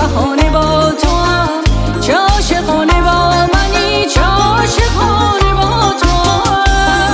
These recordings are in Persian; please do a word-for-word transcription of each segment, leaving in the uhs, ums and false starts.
بهانه با تو هم، چه عاشقانه با منی، چه عاشقانه با تو هم.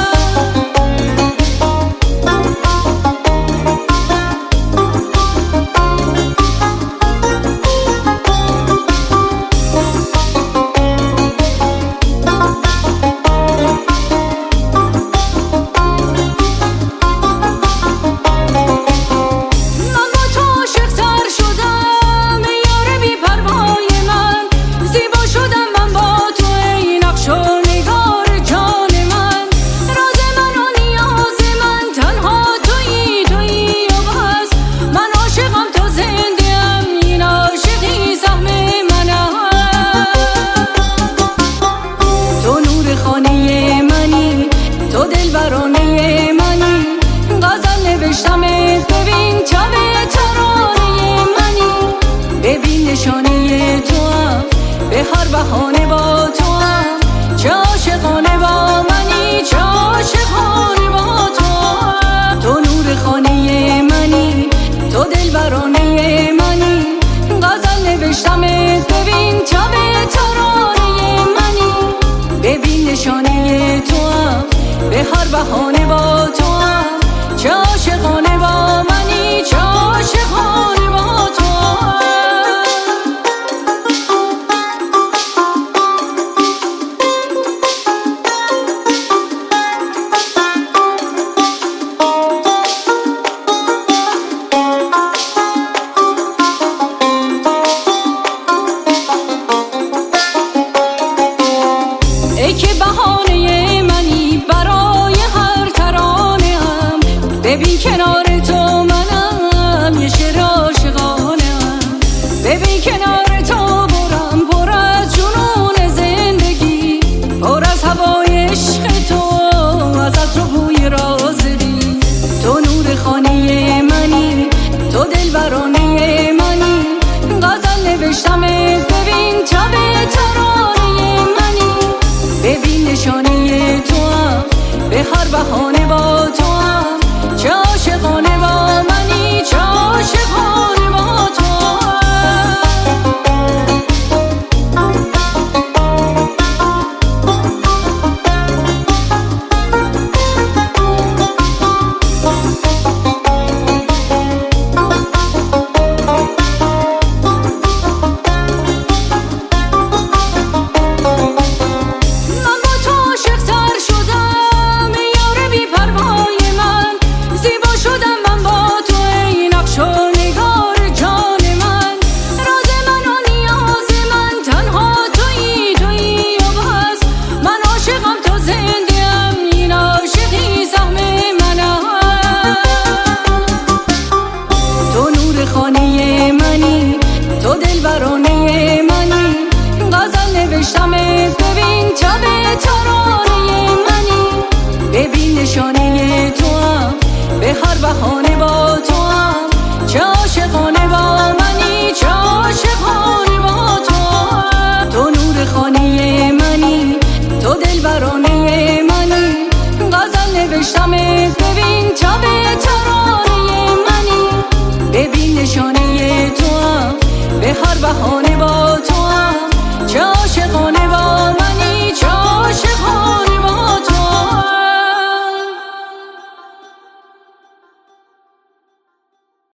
ببین تب ترانه منی، ببین نشانه تو هم، به هر بهانه با تو هم، چه عاشقانه با منی، چه عاشقانه با تو هم. تو نور خانه منی، تو دلبرانه منی، غزل نوشتمت ببین تب ترانه منی، ببین نشانه تو هم، به هر بهانه با تو هم، چه عاشقانه با منی، چه عاشقانه با تو هم. ای که بهانه منی برای هر ترانه هم، ببین کنار تو منم یه شعر عاشقانه هم، ببین کنار تو برم پر از جنون زندگی، پر از هوای عشق تو، ازت رو بوی رازقی. تو نور خانه منی، تو دلبرانه منی، غزل نوشتمت ببین تب ترانه منی، ببین نشانه تو هم، به هر بهانه با